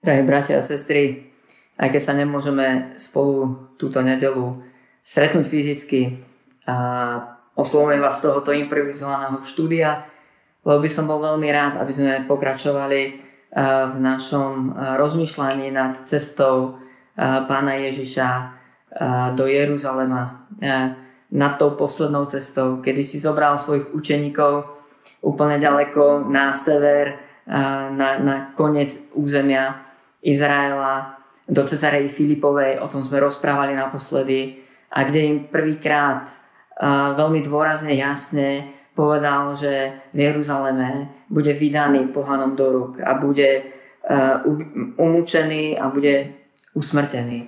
Drahí bratia a sestry, aj keď sa nemôžeme spolu túto nedeľu stretnúť fyzicky a oslovujem vás z tohoto improvizovaného štúdia, lebo by som bol veľmi rád, aby sme pokračovali v našom rozmýšľaní nad cestou Pána Ježiša do Jeruzalema, nad tou poslednou cestou, kedy si zobral svojich učeníkov úplne ďaleko na sever, na koniec územia Izraela, do Cezareji Filipovej. O tom sme rozprávali naposledy, a kde im prvýkrát veľmi dôrazne, jasne povedal, že v Jeruzaleme bude vydaný pohanom do rúk a bude umúčený a bude usmrtený.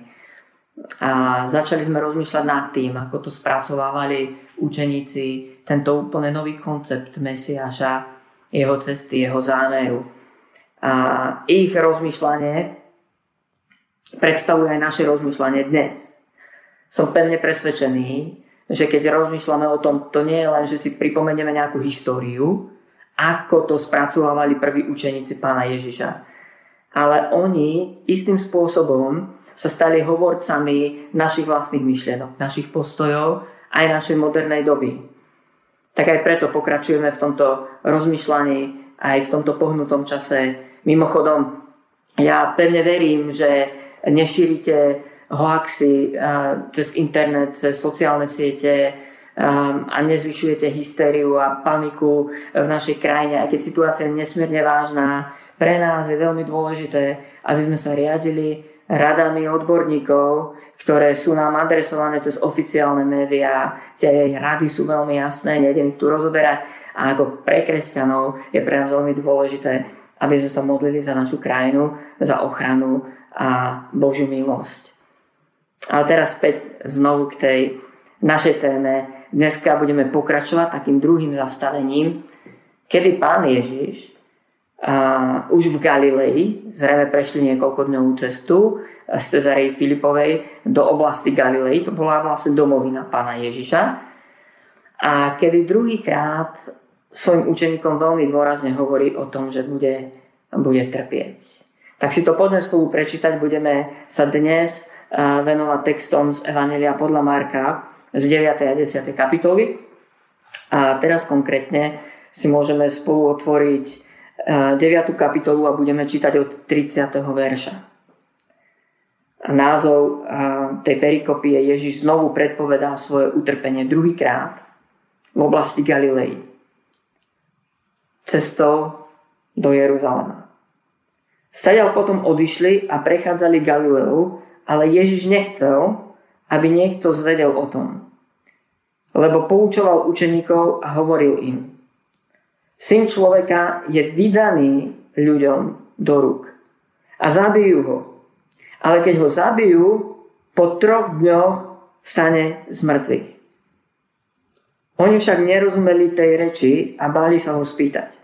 A začali sme rozmýšľať nad tým, ako to spracovávali učeníci, tento úplne nový koncept Mesiáša, jeho cesty, jeho zámeru. A ich rozmýšľanie predstavuje aj naše rozmýšľanie dnes. Som pevne presvedčený, že keď rozmýšľame o tom, to nie je len, že si pripomenieme nejakú históriu, ako to spracovávali prví učeníci Pána Ježiša. Ale oni istým spôsobom sa stali hovorcami našich vlastných myšlienok, našich postojov aj našej modernej doby. Tak aj preto pokračujeme v tomto rozmýšľaní aj v tomto pohnutom čase. Mimochodom, ja pevne verím, že nešírite hoaxy cez internet, cez sociálne siete a nezvyšujete hystériu a paniku v našej krajine. Aj keď situácia je nesmierne vážna, pre nás je veľmi dôležité, aby sme sa riadili radami odborníkov, ktoré sú nám adresované cez oficiálne médiá. Tie rady sú veľmi jasné, nejdem ich tu rozoberať. A ako pre kresťanov je pre nás veľmi dôležité, aby sme sa modlili za našu krajinu, za ochranu a Božiu milosť. Ale teraz späť znovu k tej našej téme. Dneska budeme pokračovať takým druhým zastavením, kedy Pán Ježiš už v Galilei, zrejme prešli niekoľkodňovú cestu z Cezareji Filipovej do oblasti Galilei, to bola vlastne domovina Pána Ježiša, a kedy druhýkrát svojim učeníkom veľmi dôrazne hovorí o tom, že bude trpieť. Tak si to poďme spolu prečítať. Budeme sa dnes venovať textom z Evanjelia podľa Marka z 9. a 10. kapitoly. A teraz konkrétne si môžeme spolu otvoriť 9. kapitolu a budeme čítať od 30. verša. Názov tej perikopy je: Ježiš znovu predpovedá svoje utrpenie druhýkrát v oblasti Galilei cestou do Jeruzalema. Stadiaľ potom odišli a prechádzali Galileu, ale Ježiš nechcel, aby niekto zvedel o tom, lebo poučoval učeníkov a hovoril im: Syn človeka je vydaný ľuďom do rúk a zabijú ho. Ale keď ho zabijú, po 3 dňoch vstane z mŕtvych. Oni však nerozumeli tej reči a báli sa ho spýtať.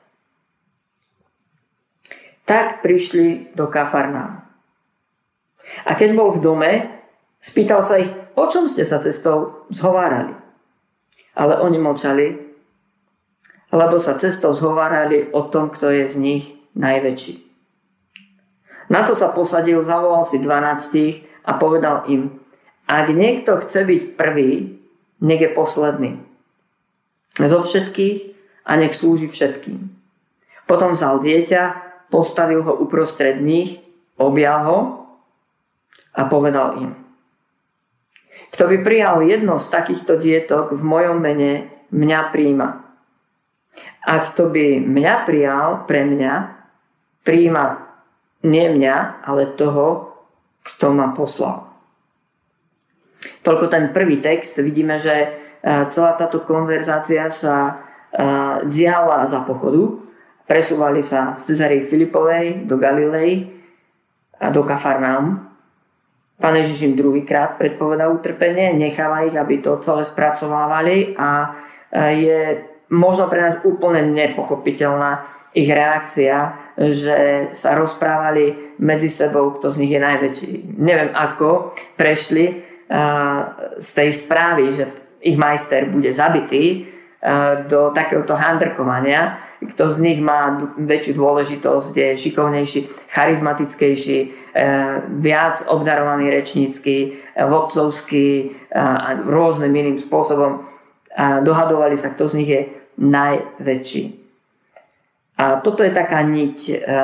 Tak prišli do Kafarnaum. A keď bol v dome, spýtal sa ich, o čom ste sa cestou zhovárali. Ale oni mlčali, lebo sa cestou zhovárali o tom, kto je z nich najväčší. Na to sa posadil, zavolal si 12 a povedal im: Ak niekto chce byť prvý, nech je posledný zo všetkých a nech slúži všetkým. Potom vzal dieťa, postavil ho uprostred nich, objal ho a povedal im: Kto by prijal jedno z takýchto dietok v mojom mene, mňa prijíma. A kto by mňa prijal pre mňa, prijíma nie mňa, ale toho, kto ma poslal. Toľko ten prvý text. Vidíme, že celá táto konverzácia sa diala za pochodu. Presúvali sa z Cezareji Filipovej do Galilei a do Kafarnaum. Pán Ježiš im druhýkrát predpovedá utrpenie, necháva ich, aby to celé spracovávali, a je možno pre nás úplne nepochopiteľná ich reakcia, že sa rozprávali medzi sebou, kto z nich je najväčší. Neviem, ako prešli z tej správy, že ich majster bude zabitý, do takéhoto handrkovania. Kto z nich má väčšiu dôležitosť, je šikovnejší, charizmatickejší, viac obdarovaný rečnícky, vodcovský a rôznym iným spôsobom. A dohadovali sa, kto z nich je najväčší. A toto je taká niť,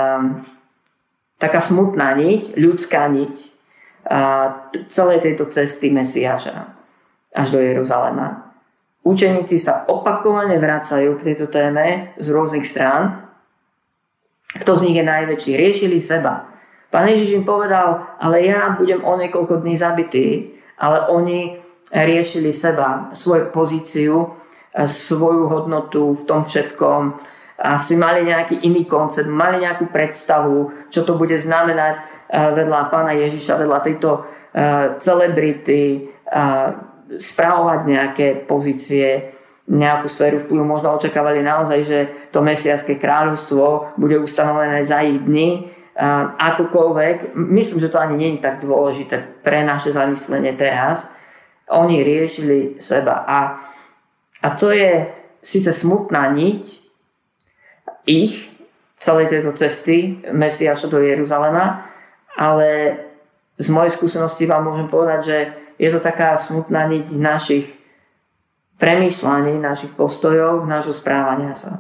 taká smutná niť, ľudská niť celej tejto cesty Mesiáša až do Jeruzalema. Učeníci sa opakovane vracajú k tejto téme z rôznych strán. Kto z nich je najväčší? Riešili seba. Pán Ježiš im povedal, ale ja budem o niekoľko dní zabitý, ale oni riešili seba, svoju pozíciu, svoju hodnotu v tom všetkom. Asi mali nejaký iný koncept, mali nejakú predstavu, čo to bude znamenať vedľa Pána Ježiša, vedľa tejto celebrity, spravovať nejaké pozície, nejakú sféru vplyvu. Možno očakávali naozaj, že to mesiašské kráľovstvo bude ustanovené za ich dni. Akokoľvek, myslím, že to ani nie je tak dôležité pre naše zamyslenie teraz. Oni riešili seba. A to je síce smutná niť ich, celej tejto cesty Mesiáša do Jeruzalema, ale z mojej skúsenosti vám môžem povedať, že je to taká smutná niť našich premýšľaní, našich postojov, nášho správania sa.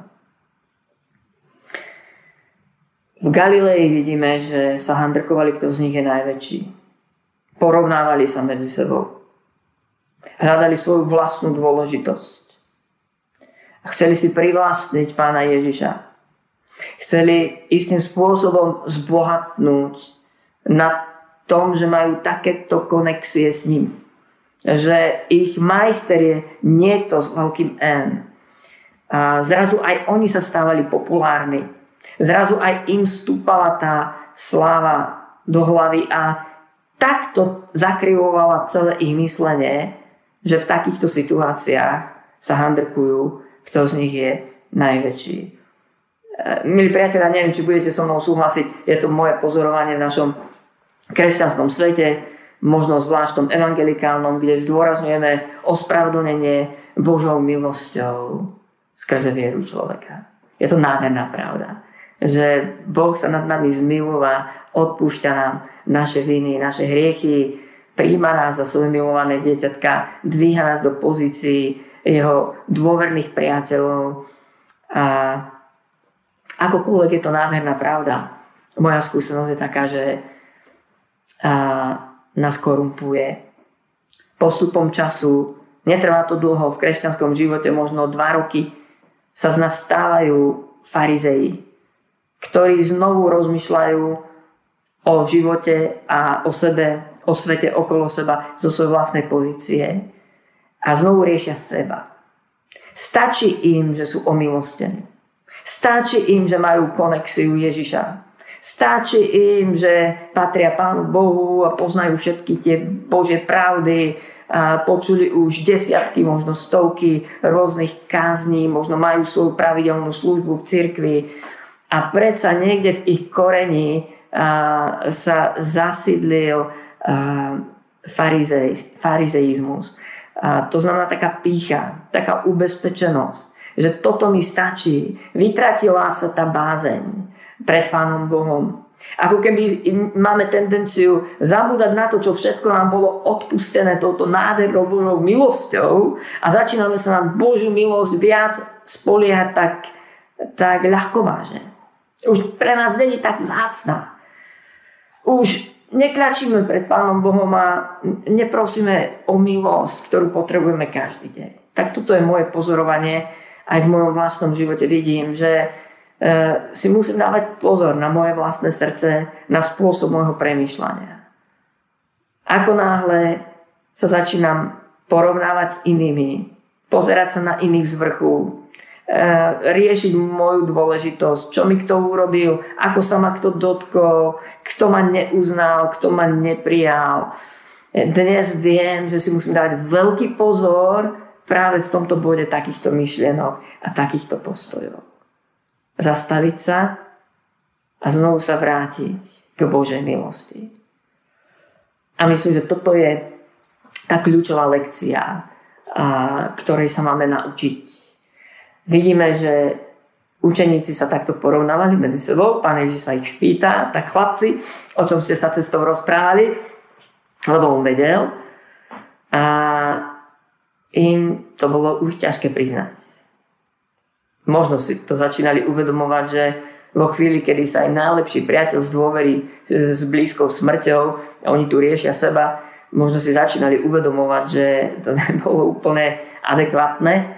V Galilei vidíme, že sa handrkovali, kto z nich je najväčší. Porovnávali sa medzi sebou. Hľadali svoju vlastnú dôležitosť. A chceli si privlastniť Pána Ježiša. Chceli istým spôsobom zbohatnúť na tom, že majú takéto konexie s ním. Že ich majster je niekto s veľkým N. A zrazu aj oni sa stávali populárni. Zrazu aj im stúpala tá sláva do hlavy a takto zakrivovala celé ich myslenie, že v takýchto situáciách sa handrkujú, kto z nich je najväčší. Milí priatelia, neviem, či budete so mnou súhlasiť, je to moje pozorovanie v našom kresťanskom svete, možno zvlášť v tom evangelikálnom, kde zdôrazňujeme ospravedlnenie Božou milosťou skrze vieru človeka. Je to nádherná pravda, že Boh sa nad nami zmilúva, odpúšťa nám naše viny, naše hriechy, prijíma nás za svoje milované dieťatka, dvíha nás do pozícií jeho dôverných priateľov. A akokoľvek je to nádherná pravda, moja skúsenosť je taká, že nás korumpuje. Postupom času, netrvá to dlho, v kresťanskom živote možno 2 roky, sa z nás stávajú farizei, ktorí znovu rozmýšľajú o živote a o sebe, o svete okolo seba zo svojej vlastnej pozície a znovu riešia seba. Stačí im, že sú omilostení. Stačí im, že majú konexiu Ježiša. Stačí im, že patria Pánu Bohu a poznajú všetky tie Božie pravdy a počuli už desiatky, možno stovky rôznych kázní, možno majú svoju pravidelnú službu v cirkvi a predsa niekde v ich koreni sa zasídlil farizeizmus. To znamená taká pýcha, taká ubezpečenosť, že toto mi stačí. Vytratila sa tá bázeň pred Pánom Bohom. Ako keby máme tendenciu zabúdať na to, čo všetko nám bolo odpustené touto nádhernou Božou milosťou a začíname sa na Božiu milosť viac spoliehať tak ľahkovážne. Už pre nás nie je tak vzácna. Už nekľačíme pred Pánom Bohom a neprosíme o milosť, ktorú potrebujeme každý deň. Tak toto je moje pozorovanie. Aj v mojom vlastnom živote vidím, že si musím dávať pozor na moje vlastné srdce, na spôsob môjho premýšľania. Ako náhle sa začínam porovnávať s inými, pozerať sa na iných z vrchu, riešiť moju dôležitosť, čo mi kto urobil, ako sa ma kto dotkol, kto ma neuznal, kto ma neprijal. Dnes viem, že si musím dávať veľký pozor práve v tomto bode takýchto myšlienok a takýchto postojov. Zastaviť sa a znovu sa vrátiť k Božej milosti. A myslím, že toto je tá kľúčová lekcia, ktorej sa máme naučiť. Vidíme, že učeníci sa takto porovnávali medzi sebou. Pán Ježiš sa ich spýta, tak chlapci, o čom ste sa cestou rozprávali, lebo on vedel. A im to bolo už ťažké priznať. Možno si to začínali uvedomovať, že vo chvíli, kedy sa im najlepší priateľ z dôvery s blízkou smrťou a oni tu riešia seba, možno si začínali uvedomovať, že to nebolo úplne adekvátne.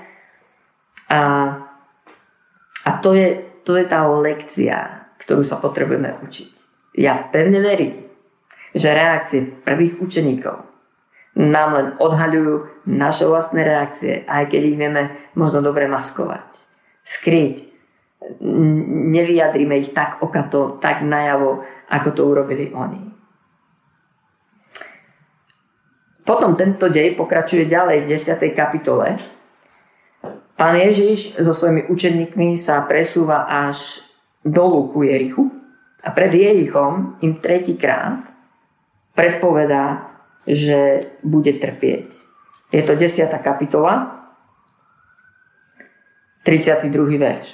A to je tá lekcia, ktorú sa potrebujeme učiť. Ja pevne verím, že reakcie prvých učeníkov nám len odhaľujú naše vlastné reakcie, aj keď ich vieme možno dobre maskovať, skryť. Nevyjadrime ich tak okato, tak najavo, ako to urobili oni. Potom tento dej pokračuje ďalej v 10. kapitole. Pán Ježiš so svojimi učeníkmi sa presúva až dolu ku Jerichu a pred Jerichom im tretíkrát predpovedá, že bude trpieť. Je to 10. kapitola, 32. verš.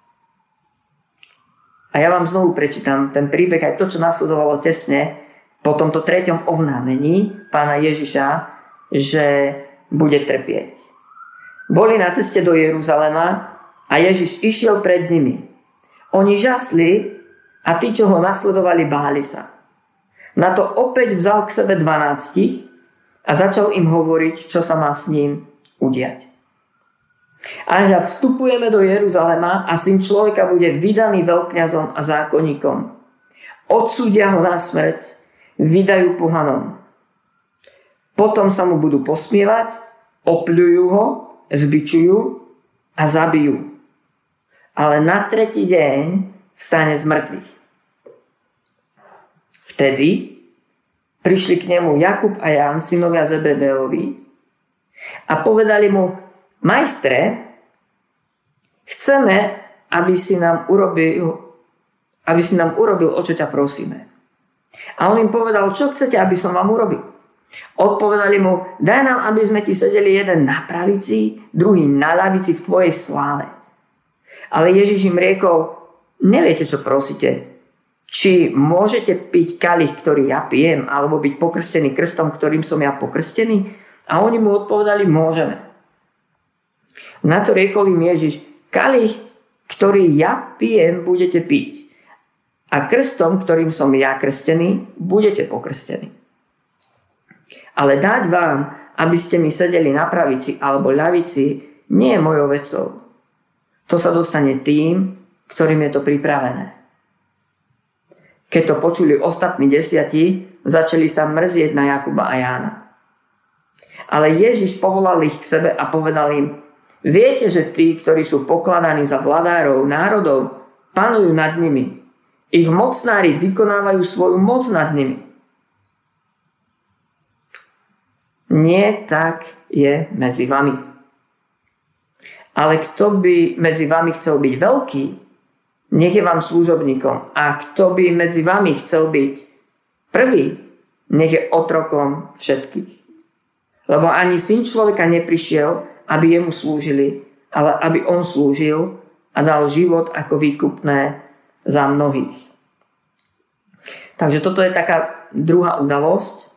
A ja vám znovu prečítam ten príbeh, aj to, čo nasledovalo tesne po tomto treťom oznámení Pána Ježiša, že bude trpieť. Boli na ceste do Jeruzalema a Ježiš išiel pred nimi. Oni žasli a tí, čo ho nasledovali, báli sa. Na to opäť vzal k sebe 12 a začal im hovoriť, čo sa má s ním udiať. A hľa, vstupujeme do Jeruzalema a Syn človeka bude vydaný veľkňazom a zákonníkom. Odsúdia ho na smrť, vydajú pohanom. Potom sa mu budú posmievať, opľujú ho, zbičujú a zabijú. Ale na tretí deň vstane z mŕtvych. Vtedy prišli k nemu Jakub a Ján, synovia Zebedeovi, a povedali mu: Majstre, chceme, aby si nám urobil, o čo ťa prosíme. A on im povedal: čo chcete, aby som vám urobil? Odpovedali mu: daj nám, aby sme ti sedeli jeden na pravici, druhý na ľavici v tvojej sláve. Ale Ježiš im riekol: neviete, čo prosíte. Či môžete piť kalich, ktorý ja pijem, alebo byť pokrstený krstom, ktorým som ja pokrstený? A oni mu odpovedali: môžeme. Na to riekol im Ježiš: kalich, ktorý ja pijem, budete piť. A krstom, ktorým som ja krstený, budete pokrstení. Ale dať vám, aby ste mi sedeli na pravici alebo ľavici, nie je mojou vecou. To sa dostane tým, ktorým je to pripravené. Keď to počuli ostatní 10, začali sa mrzieť na Jakuba a Jána. Ale Ježiš povolal ich k sebe a povedal im: viete, že tí, ktorí sú pokladaní za vladárov národov, panujú nad nimi. Ich mocnári vykonávajú svoju moc nad nimi. Nie tak je medzi vami. Ale kto by medzi vami chcel byť veľký, nech je vám služobníkom. A kto by medzi vami chcel byť prvý, nech je otrokom všetkých. Lebo ani Syn človeka neprišiel, aby jemu slúžili, ale aby on slúžil a dal život ako výkupné za mnohých. Takže toto je taká druhá udalosť.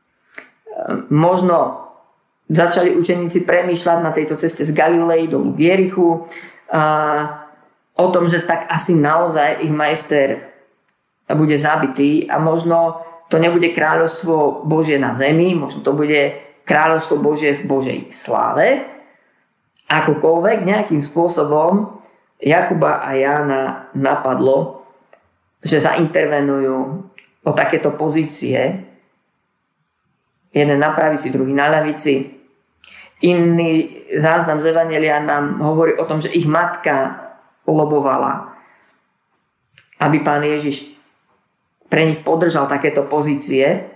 Možno začali učeníci premýšľať na tejto ceste z Galilei do Jerichu o tom, že tak asi naozaj ich majster bude zabitý a možno to nebude kráľovstvo Božie na zemi, možno to bude kráľovstvo Božie v Božej sláve. Akokoľvek nejakým spôsobom Jakuba a Jána napadlo, že zaintervenujú o takéto pozície. Jeden na pravici, druhý na ľavici. Iný záznam z Evanjelia nám hovorí o tom, že ich matka lobovala, aby Pán Ježiš pre nich podržal takéto pozície.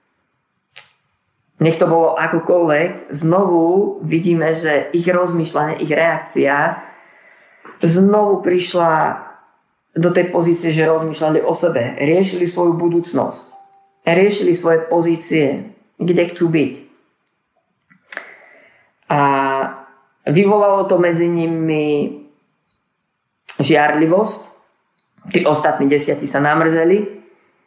Nech to bolo akokoľvek, znovu vidíme, že ich rozmýšľanie, ich reakcia znovu prišla do tej pozície, že rozmýšľali o sebe, riešili svoju budúcnosť, riešili svoje pozície, kde chcú byť. A Vyvolalo to medzi nimi žiarlivosť. Tí ostatní 10 sa namrzeli.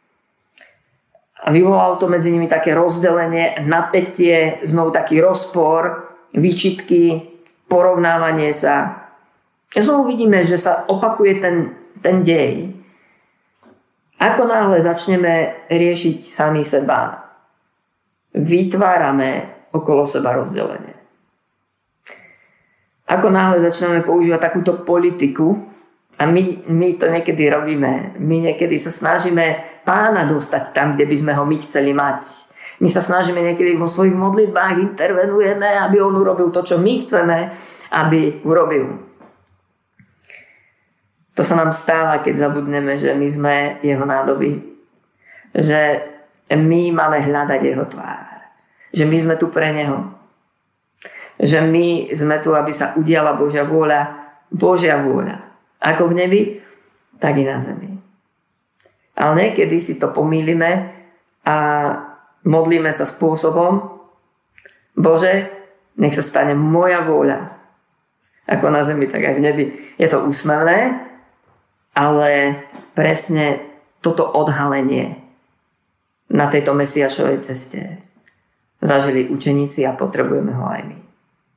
A vyvolalo to medzi nimi také rozdelenie, napätie, znovu taký rozpor, výčitky, porovnávanie sa. Znovu vidíme, že sa opakuje ten dej. Ako náhle začneme riešiť sami seba, vytvárame okolo seba rozdelenie. Ako náhle začneme používať takúto politiku, a my to niekedy robíme, my niekedy sa snažíme Pána dostať tam, kde by sme ho my chceli mať. My sa snažíme niekedy vo svojich modlitbách, intervenujeme, aby on urobil to, čo my chceme, aby urobil. To sa nám stáva, keď zabudneme, že my sme jeho nádoby. Že my máme hľadať jeho tvár. Že my sme tu pre neho. Že my sme tu, aby sa udiala Božia vôľa. Božia vôľa. Ako v nebi, tak i na zemi. Ale niekedy si to pomýlime a modlíme sa spôsobom: Bože, nech sa stane moja vôľa. Ako na zemi, tak aj v nebi. Je to úsmevné, ale presne toto odhalenie na tejto Mesiášovej ceste zažili učeníci a potrebujeme ho aj my.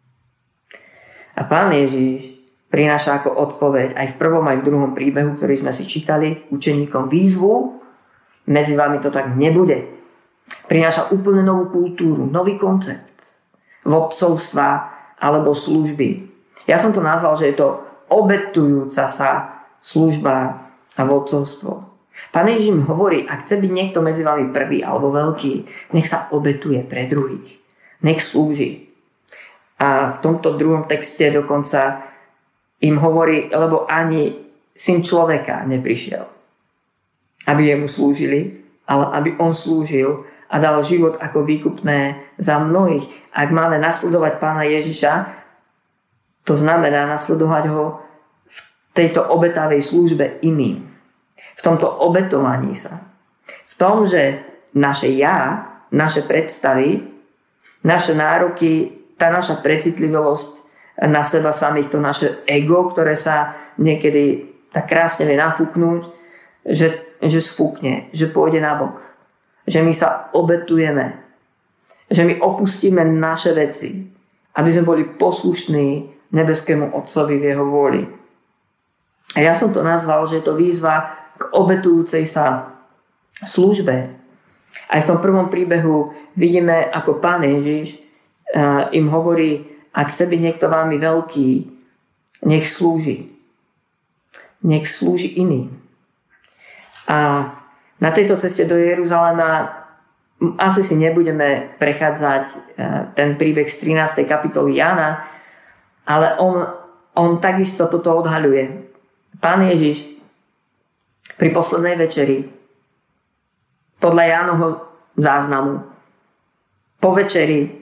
A Pán Ježiš prináša ako odpoveď aj v prvom, aj v druhom príbehu, ktorý sme si čítali, učeníkom výzvu: medzi vami to tak nebude. Prináša úplne novú kultúru, nový koncept vodcovstva alebo služby. Ja som to nazval, že je to obetujúca sa služba a vodcovstvo. Pán Ježiš im hovorí: ak chce byť niekto medzi vami prvý alebo veľký, nech sa obetuje pre druhých. Nech slúži. A v tomto druhom texte dokonca im hovorí, lebo ani Syn človeka neprišiel, aby jemu slúžili, ale aby on slúžil a dal život ako výkupné za mnohých. Ak máme nasledovať Pána Ježiša, to znamená nasledovať ho v tejto obetavej službe iným. V tomto obetovaní sa. V tom, že naše ja, naše predstavy, naše nároky, tá naša precitlivosť na seba samých, to naše ego, ktoré sa niekedy tak krásne vie nafúknúť, že sfúkne, že pôjde nabok. Že my sa obetujeme. Že my opustíme naše veci, aby sme boli poslušní nebeskému Otcovi v jeho vôli. A ja som to nazval, že je to výzva k obetujúcej sa službe. Aj v tom prvom príbehu vidíme, ako Pán Ježiš im hovorí: ak chce byť niekto vámi veľký, nech slúži. Nech slúži iným. A na tejto ceste do Jeruzalema asi si nebudeme prechádzať ten príbeh z 13. kapitoly Jána, ale on takisto toto odhaľuje. Pán Ježiš pri poslednej večeri, podľa Jánovho záznamu, po večeri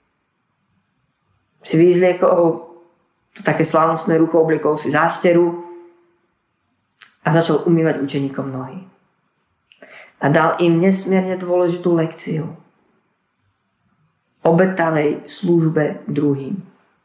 si vyzliekol také slávnostné rucho, obliekol si zásteru a začal umývať učeníkom nohy. A dal im nesmierne dôležitú lekciu. Obetavej službe druhým.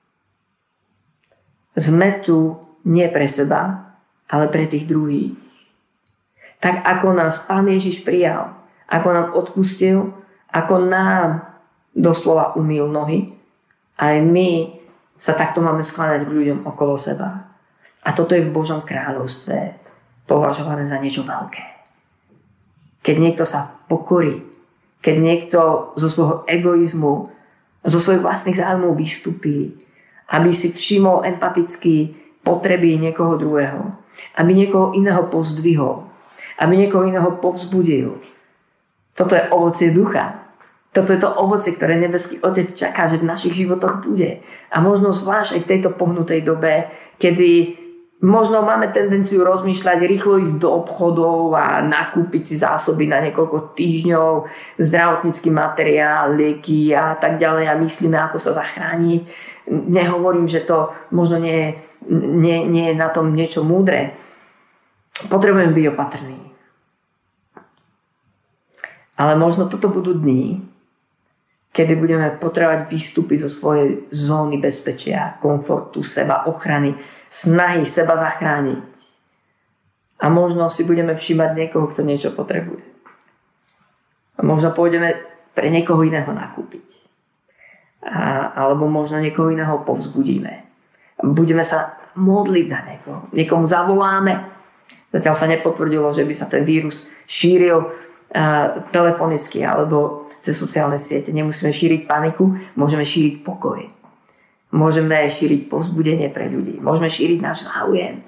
Sme tu nie pre seba, ale pre tých druhých. Tak ako nás Pán Ježiš prijal, ako nám odpustil, ako nám doslova umýl nohy, aj my sa takto máme skláňať k ľuďom okolo seba. A toto je v Božom kráľovstve považované za niečo veľké. Keď niekto sa pokorí, keď niekto zo svojho egoizmu, zo svojich vlastných záujmov vystupí, aby si všimol empaticky potreby niekoho druhého, aby niekoho iného pozdvihol, aby niekoho iného povzbudil. Toto je ovocie ducha. Toto je to ovocie, ktoré nebeský Otec čaká, že v našich životoch bude. A možno zvlášť aj v tejto pohnutej dobe, kedy možno máme tendenciu rozmýšľať, rýchlo ísť do obchodov a nakúpiť si zásoby na niekoľko týždňov, zdravotnícky materiál, lieky a tak ďalej a myslíme, ako sa zachrániť. Nehovorím, že to možno nie je na tom niečo múdre. Potrebujem byť opatrný. Ale možno toto budú dni, kedy budeme potrebovať vystúpiť zo svojej zóny bezpečia, komfortu, seba ochrany, snahy seba zachrániť. A možno si budeme všímať niekoho, kto niečo potrebuje. A možno pôjdeme pre niekoho iného nakúpiť. Alebo možno niekoho iného povzbudíme. Budeme sa modliť za niekoho. Niekomu zavoláme. Zatiaľ sa nepotvrdilo, že by sa ten vírus šíril telefonicky alebo cez sociálne siete. Nemusíme šíriť paniku, môžeme šíriť pokoj. Môžeme šíriť povzbudenie pre ľudí. Môžeme šíriť náš záujem.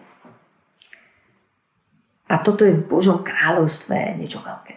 A toto je v Božom kráľovstve niečo veľké.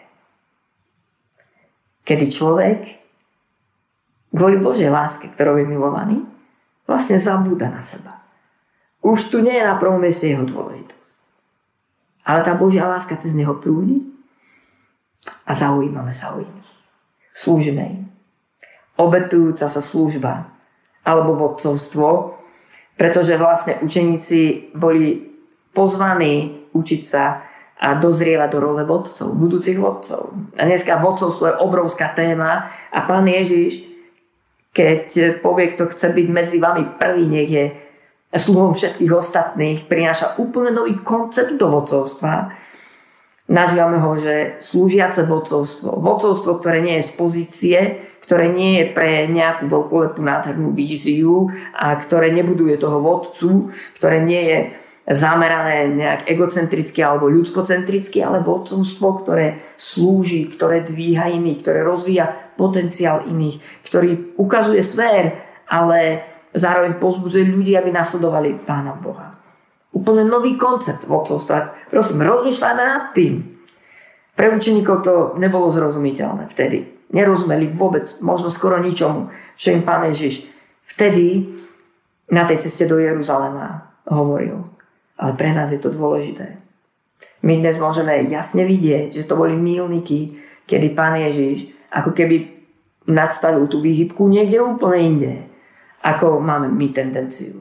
Kedy človek kvôli Božej láske, ktorou je milovaný, vlastne zabúda na seba. Už tu nie je na prvom mieste jeho dôležitosť. Ale tá Božia láska cez neho prúdi a zaujímame sa o iných. Slúžime im. Obetujúca sa služba alebo vodcovstvo, pretože vlastne učeníci boli pozvaní učiť sa a dozrievať do role vodcov, budúcich vodcov. A dneska vodcovstvo je obrovská téma a Pán Ježiš, keď povie, kto chce byť medzi vami prvý, nech je sluhom všetkých ostatných, prináša úplne nový koncept do vodcovstva. Nazývame ho, že slúžiace vodcovstvo. Vodcovstvo, ktoré nie je z pozície, ktoré nie je pre nejakú veľkolepú nádhernú víziu a ktoré nebuduje toho vodcu, ktoré nie je zamerané nejak egocentricky alebo ľudskocentricky, ale vodcovstvo, ktoré slúži, ktoré dvíha iných, ktoré rozvíja potenciál iných, ktorý ukazuje smer, ale zároveň povzbudzuje ľudí, aby nasledovali Pána Boha. Úplne nový koncept vodcovstva. Prosím, rozmýšľajme nad tým. Pre učeníkov to nebolo zrozumiteľné vtedy. Nerozumeli vôbec, možno skoro ničomu, čo im Pán Ježiš vtedy na tej ceste do Jeruzalema hovoril. Ale pre nás je to dôležité. My dnes môžeme jasne vidieť, že to boli míľniky, kedy Pán Ježiš ako keby nadstavil tú výhybku niekde úplne inde, ako máme my tendenciu.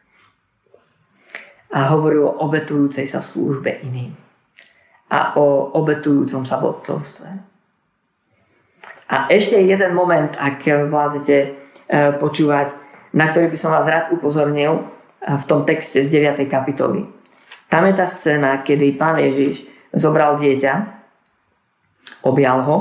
A hovoril o obetujúcej sa službe iným. A o obetujúcom sa vodcovstve. A ešte jeden moment, ak vládzete počúvať, na ktorý by som vás rád upozornil, v tom texte z 9. kapitoly. Tam je tá scéna, kedy Pán Ježiš zobral dieťa, objal ho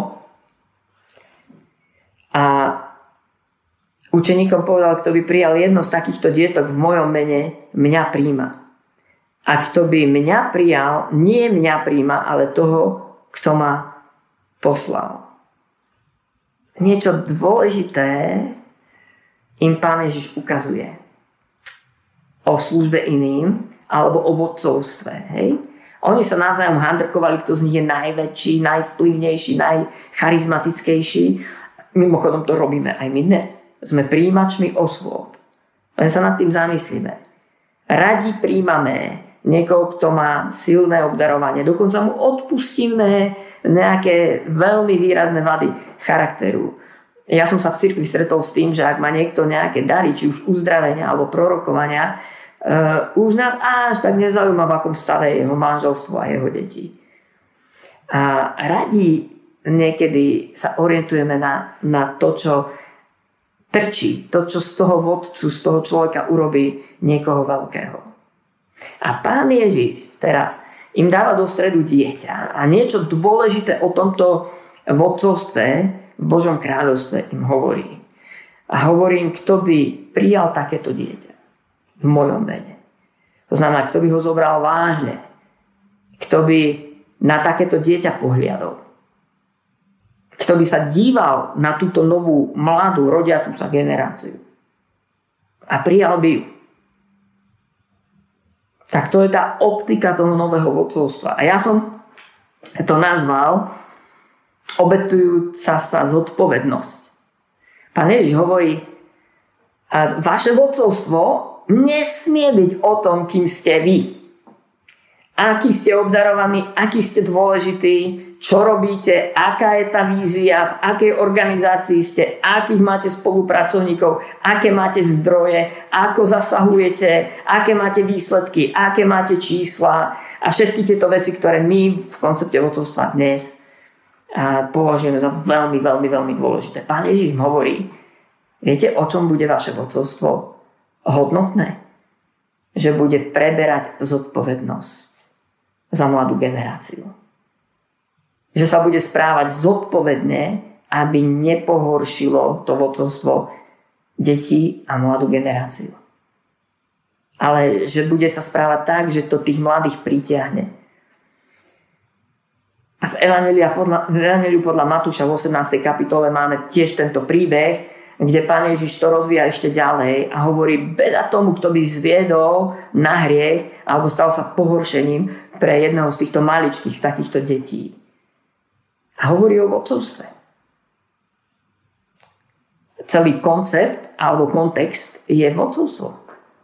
a učeníkom povedal, kto by prijal jedno z takýchto dietok v mojom mene, mňa príjma. A kto by mňa prijal, nie mňa príjma, ale toho, kto ma poslal. Niečo dôležité im Pán Ježiš ukazuje. O službe iným, alebo o vodcovstve. Hej? Oni sa navzájom handrkovali, kto z nich je najväčší, najvplyvnejší, najcharizmatickejší. Mimochodom to robíme aj my dnes. Sme prijímačmi osôb. Len sa nad tým zamyslíme. Radi príjmame niekoho, kto má silné obdarovanie. Dokonca mu odpustíme nejaké veľmi výrazné vady charakteru. Ja som sa v cirkvi stretol s tým, že ak má niekto nejaké dary, či už uzdravenia alebo prorokovania, už nás až tak nezaujíma, v akom stave je jeho manželstvo a jeho deti. A radi niekedy sa orientujeme na to, čo trčí, to, čo z toho vodcu, z toho človeka urobí niekoho veľkého. A Pán Ježiš teraz im dáva do stredu dieťa a niečo dôležité o tomto vodcovstve v Božom kráľovstve im hovorí. A hovorí im, kto by prijal takéto dieťa v mojom mene. To znamená, kto by ho zobral vážne. Kto by na takéto dieťa pohliadol. Kto by sa díval na túto novú, mladú, rodiacu sa generáciu. A prijal by ju. Tak to je tá optika toho nového vodcovstva. A ja som to nazval obetujúca sa zodpovednosť. Pán Ježiš hovorí, a vaše vodcovstvo nesmie byť o tom, kým ste vy. Aký ste obdarovaní, aký ste dôležití, čo robíte, aká je tá vízia, v akej organizácii ste, akých máte spolupracovníkov, aké máte zdroje, ako zasahujete, aké máte výsledky, aké máte čísla a všetky tieto veci, ktoré my v koncepte vodcovstva dnes a považujem za veľmi, veľmi, veľmi dôležité. Pán Ježiš im hovorí, viete, o čom bude vaše vodcovstvo hodnotné? Že bude preberať zodpovednosť za mladú generáciu. Že sa bude správať zodpovedne, aby nepohoršilo to vodcovstvo detí a mladú generáciu. Ale že bude sa správať tak, že to tých mladých pritiahne. A v Evanjeliu podľa Matúša v 18. kapitole máme tiež tento príbeh, kde Pán Ježiš to rozvíja ešte ďalej a hovorí, beda tomu, kto by zviedol na hriech alebo stal sa pohoršením pre jedného z týchto maličkých, z takýchto detí. A hovorí o vodcovstve. Celý koncept alebo kontext je vodcovstvo.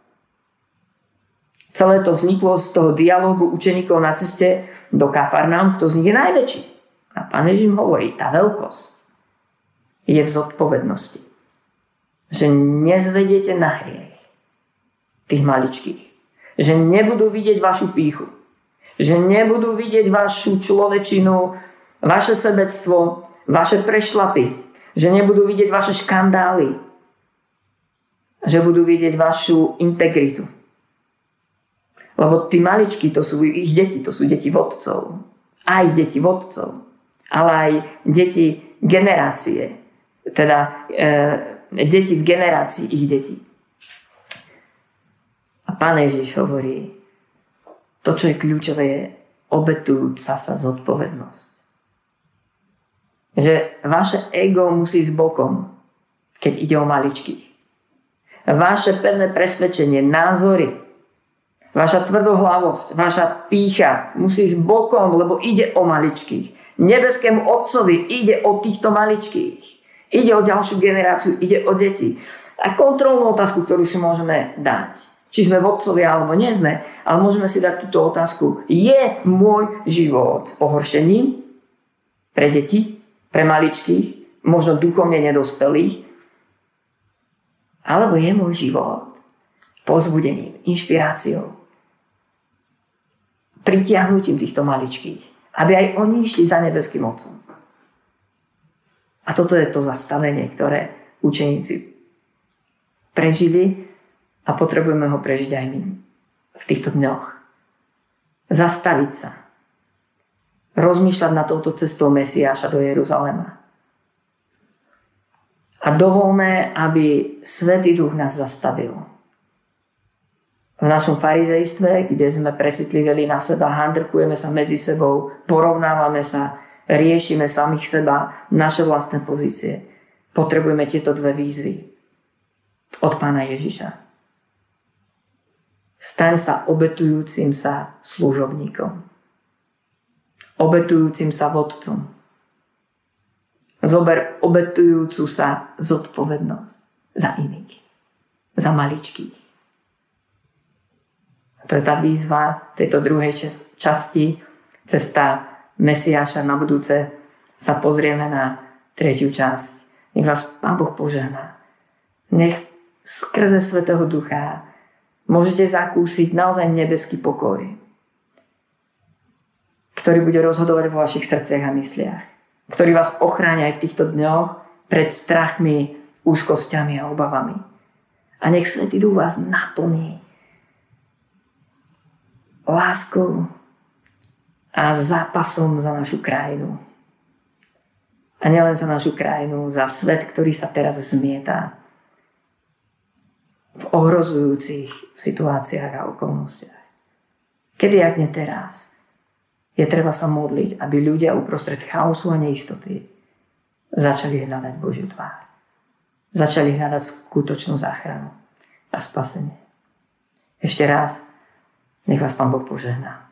Celé to vzniklo z toho dialógu učeníkov na ceste do Kafarnaum, kto z nich je najväčší. A Pán Ježiš im hovorí, tá veľkosť je v zodpovednosti. Že nezvediete na hriech tých maličkých. Že nebudú vidieť vašu pýchu. Že nebudú vidieť vašu človečinu, vaše sebectvo, vaše prešlapy. Že nebudú vidieť vaše škandály. Že budú vidieť vašu integritu. Lebo tí maličky, to sú ich deti, to sú deti vodcov. Aj deti vodcov. Ale aj deti generácie. Teda deti v generácii ich detí. A Pán Ježiš hovorí, to, čo je kľúčové, je obetujúca sa zodpovednosť. Že vaše ego musí ísť bokom, keď ide o maličkých. Vaše pevné presvedčenie, názory, vaša tvrdohlavosť, vaša pýcha musí ísť bokom, lebo ide o maličkých. Nebeskému Otcovi ide o týchto maličkých. Ide o ďalšiu generáciu, ide o deti. A kontrolnú otázku, ktorú si môžeme dať, či sme vodcovia alebo nie sme, ale môžeme si dať túto otázku. Je môj život pohoršením pre deti, pre maličkých, možno duchovne nedospelých, alebo je môj život povzbudením, inšpiráciou, pritiahnutím týchto maličkých, aby aj oni išli za nebeským Otcom. A toto je to zastavenie, ktoré učeníci prežili a potrebujeme ho prežiť aj my v týchto dňoch. Zastaviť sa. Rozmýšľať nad touto cestou Mesiáša do Jeruzalema. A dovolme, aby Svätý Duch nás zastavil. V našom farizejstve, kde sme precitliveli na seba, handrkujeme sa medzi sebou, porovnávame sa, riešime samých seba, naše vlastné pozície. Potrebujeme tieto dve výzvy od Pána Ježiša. Staň sa obetujúcim sa služobníkom. Obetujúcim sa vodcom. Zober obetujúcu sa zodpovednosť za iných. Za maličkých. To je tá výzva tejto druhej časti. Cesta Mesiáša. Na budúce sa pozrieme na tretiu časť. Nech vás Pán Boh požehná. Nech skrze Svätého Ducha môžete zakúsiť naozaj nebeský pokoj, ktorý bude rozhodovať vo vašich srdciach a mysliach. Ktorý vás ochráňa aj v týchto dňoch pred strachmi, úzkosťami a obavami. A nech Svätý Duch vás naplní láskou a zápasom za našu krajinu. A nielen za našu krajinu, za svet, ktorý sa teraz zmieta v ohrozujúcich situáciách a okolnostiach. Kedy, ak nie teraz, je treba sa modliť, aby ľudia uprostred chaosu a neistoty začali hľadať Božiu tvár. Začali hľadať skutočnú záchranu a spasenie. Ešte raz, nech vás Pán Boh požehná.